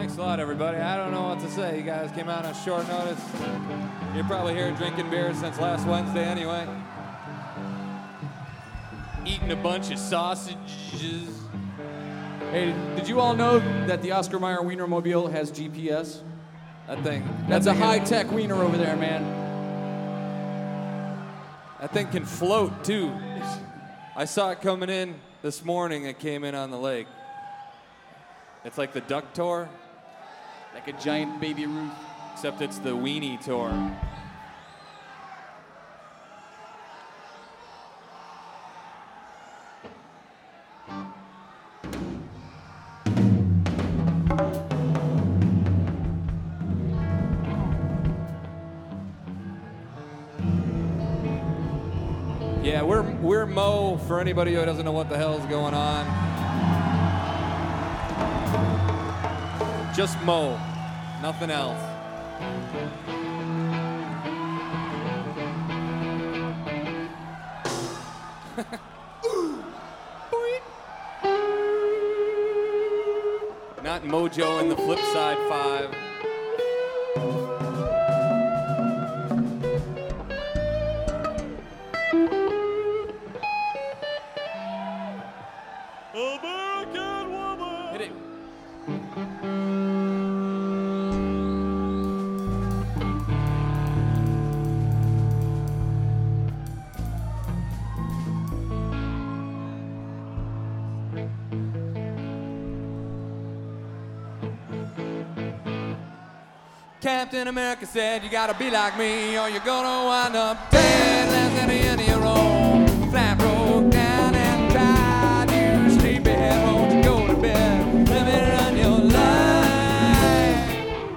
Thanks a lot, everybody. I don't know what to say. You guys came out on short notice. You're probably here drinking beer since last Wednesday anyway. Eating a bunch of sausages. Hey, did you all know that the Oscar Mayer Wienermobile has GPS? That thing. That's a high-tech wiener over there, man. That thing can float, too. I saw it coming in this morning. It came in on the lake. It's like the Duck Tour. Like a giant Baby Ruth. Except it's the Weenie Tour. Yeah, we're Mo, for anybody who doesn't know what the hell's going on. Just Mo, nothing else. Not Mojo and the Flip Side 5. American woman. Hit it. Captain America said, you gotta be like me or you're gonna wind up dead. Last at the end of your own flat broke down and tried. You sleepyhead, won't you go to bed? Let me run your life.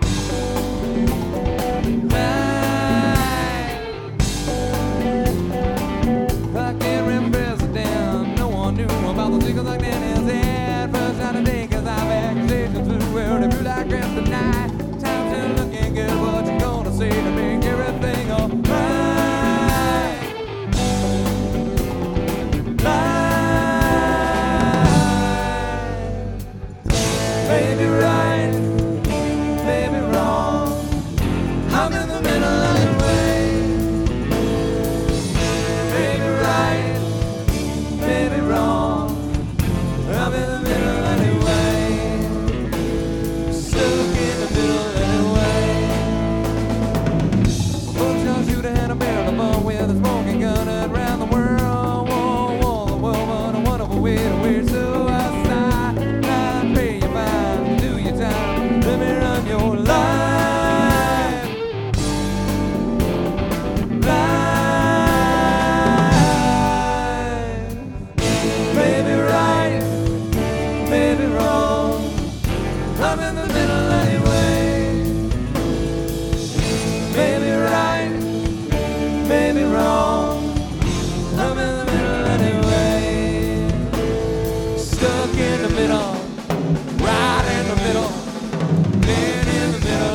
Fucking rim president. No one knew about the secrets like that in his head. First night of day, cause I've accusations through where they blew like grass tonight. Looking good, what you gonna say to make everything alright? Baby right, baby wrong. I'm in the middle anyway. Baby right, baby wrong. I'm in the middle anyway. Stuck in the middle. Shoot a hand, a barrel, a bone with a smoking gun and around the world. Whoa, whoa, the woman, a wonderful way to wear suicide. I pray you fine, do your time, let me run your life. Life. Baby right, baby wrong. I'm in the middle anyway. Baby right, baby wrong. I'm in the middle anyway. Stuck in the middle, right in the middle, being in the middle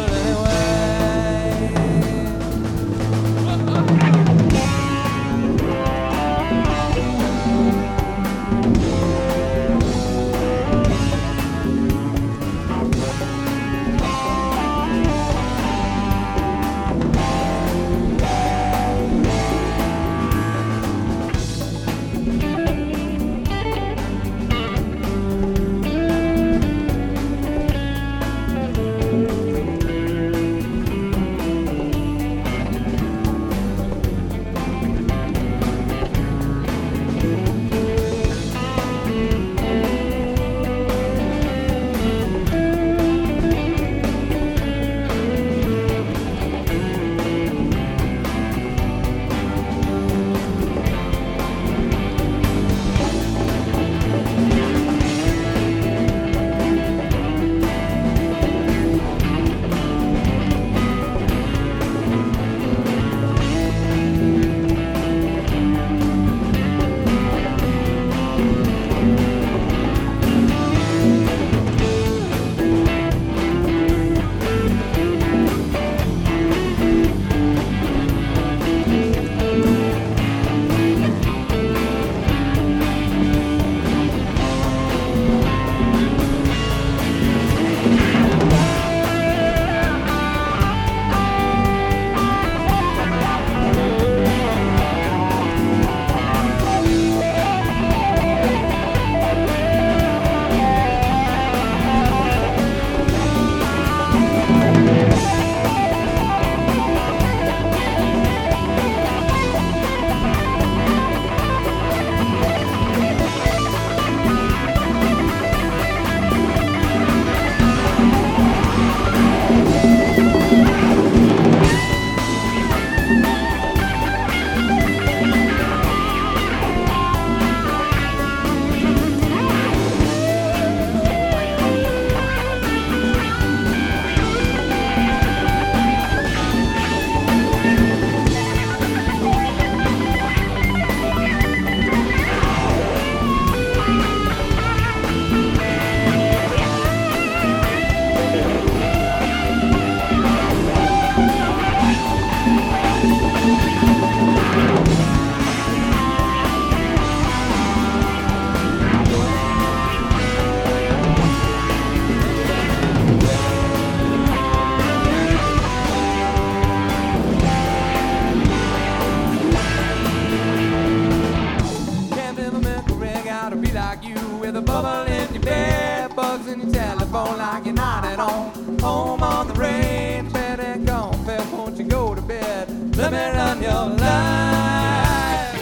bugs in your telephone like you're not at home. Home on the range, better go, Pep, won't you go to bed? Let me run your life.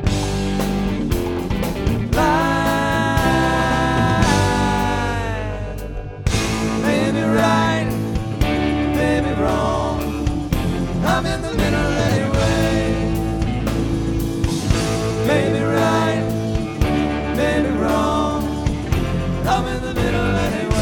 Maybe right, maybe wrong. I'm in the middle anyway. Maybe right, maybe wrong. I'm in the middle anyway.